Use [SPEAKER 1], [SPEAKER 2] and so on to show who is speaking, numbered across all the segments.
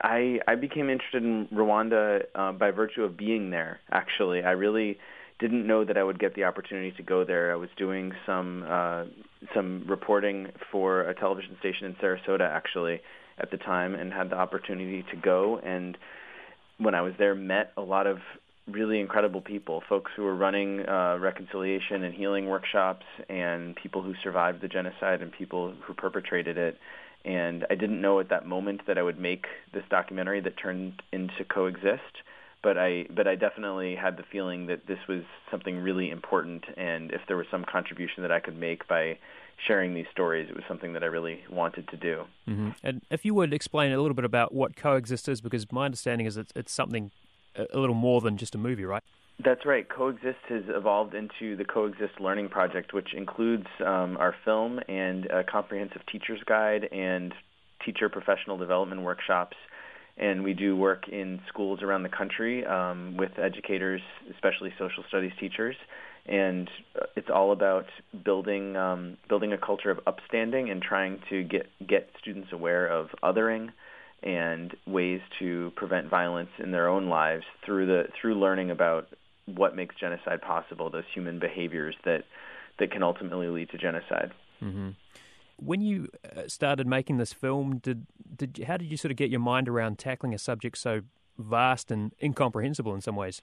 [SPEAKER 1] I became interested in Rwanda by virtue of being there, actually. I really didn't know that I would get the opportunity to go there. I was doing some reporting for a television station in Sarasota, actually, at the time, and had the opportunity to go. And when I was there, met a lot of really incredible people, folks who were running reconciliation and healing workshops, and people who survived the genocide and people who perpetrated it. And I didn't know at that moment that I would make this documentary that turned into Coexist, but I definitely had the feeling that this was something really important, and if there was some contribution that I could make by sharing these stories, it was something that I really wanted to do.
[SPEAKER 2] Mm-hmm. And if you would explain a little bit about what Coexist is, because my understanding is it's something a little more than just a movie, right?
[SPEAKER 1] That's right. Coexist has evolved into the Coexist Learning Project, which includes our film and a comprehensive teacher's guide and teacher professional development workshops. And we do work in schools around the country with educators, especially social studies teachers. And it's all about building a culture of upstanding and trying to get students aware of othering and ways to prevent violence in their own lives through learning about what makes genocide possible, those human behaviors that can ultimately lead to genocide.
[SPEAKER 2] Mm-hmm. When you started making this film, how did you sort of get your mind around tackling a subject so vast and incomprehensible in some ways?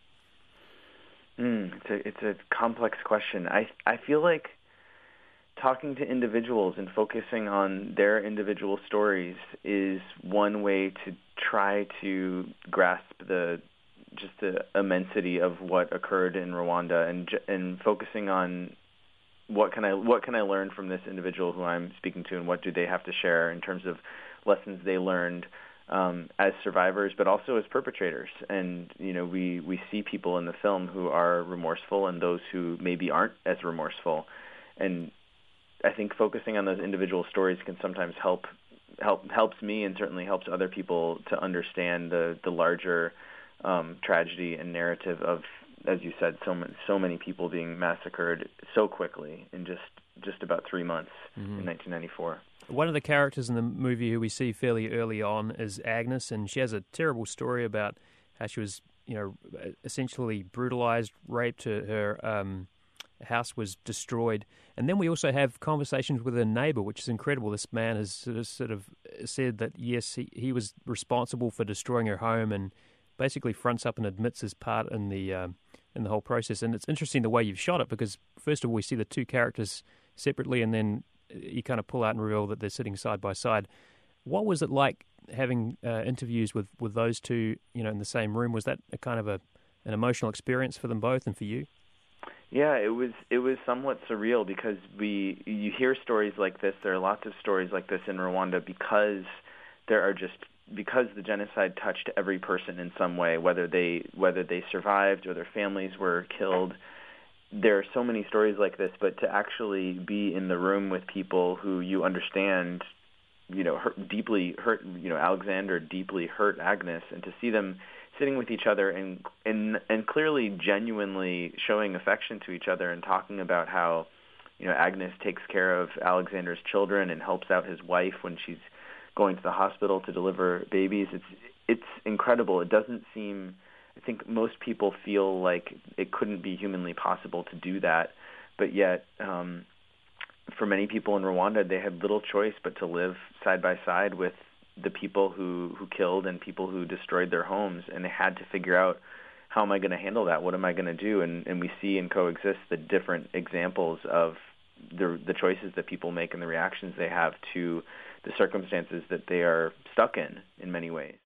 [SPEAKER 1] It's a complex question. I feel like talking to individuals and focusing on their individual stories is one way to try to grasp the immensity of what occurred in Rwanda, and focusing on what can I learn from this individual who I'm speaking to, and what do they have to share in terms of lessons they learned as survivors, but also as perpetrators. And we see people in the film who are remorseful and those who maybe aren't as remorseful, and I think focusing on those individual stories can sometimes helps me, and certainly helps other people to understand the larger tragedy and narrative of, as you said, so many people being massacred so quickly in just about 3 months in 1994.
[SPEAKER 2] One of the characters in the movie who we see fairly early on is Agnes, and she has a terrible story about how she was, essentially brutalized, raped. Her house was destroyed. And then we also have conversations with her neighbor, which is incredible. This man has sort of said that, yes, he was responsible for destroying her home, and basically fronts up and admits his part in the whole process. And it's interesting the way you've shot it, because first of all we see the two characters separately, and then you kind of pull out and reveal that they're sitting side by side. What was it like having interviews with those two, in the same room? Was that a kind of an emotional experience for them both and for you?
[SPEAKER 1] Yeah, it was somewhat surreal, because you hear stories like this. There are lots of stories like this in Rwanda because the genocide touched every person in some way, whether they survived or their families were killed. There are so many stories like this, but to actually be in the room with people who you understand, deeply hurt, Alexander deeply hurt Agnes, and to see them sitting with each other and clearly genuinely showing affection to each other, and talking about how, Agnes takes care of Alexander's children and helps out his wife when she's going to the hospital to deliver babies. It's incredible. It doesn't seem, I think most people feel like it couldn't be humanly possible to do that, but yet for many people in Rwanda, they had little choice but to live side by side with the people who killed and people who destroyed their homes, and they had to figure out, how am I going to handle that? What am I going to do? And we see in Coexist the different examples of the choices that people make and the reactions they have to the circumstances that they are stuck in many ways.